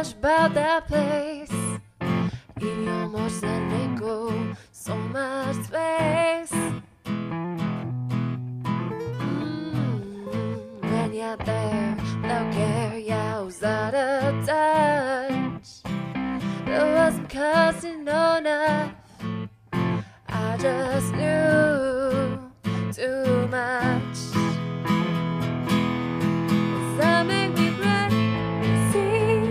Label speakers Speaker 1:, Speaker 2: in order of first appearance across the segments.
Speaker 1: much about that place. If you almost let me go, so much space. When you're there, without care, yeah, I was out of touch. There wasn't cussing enough. I just knew too much. That make me crazy.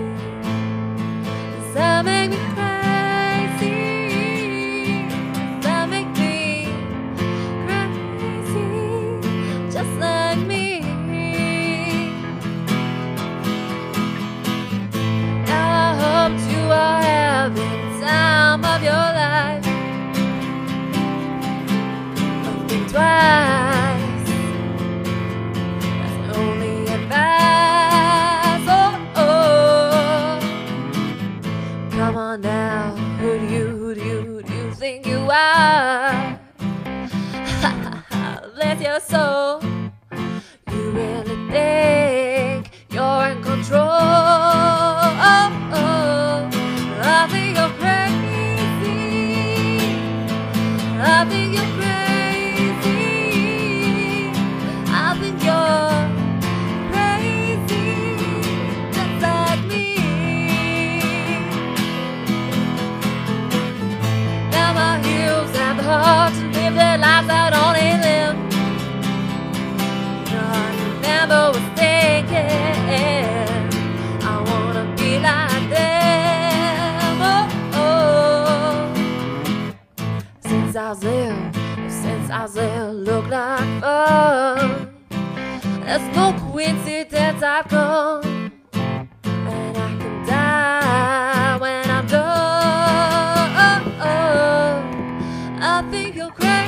Speaker 1: That make me crazy. That make me crazy, just like me. Now I hope you are having time of your life. Don't think twice. That's the only advice. Oh. Come on now, who do you think you are? Bless your soul. You really think you're in control? I think you're crazy. I think you're crazy. I think you're crazy, just like me. Now my heroes have the heart to live their lives out on a limb. I never was thinking I wanna be like them. Since I was little, look like fun. There's no coincidence I've come, and I can die when I'm done. I think you're crazy.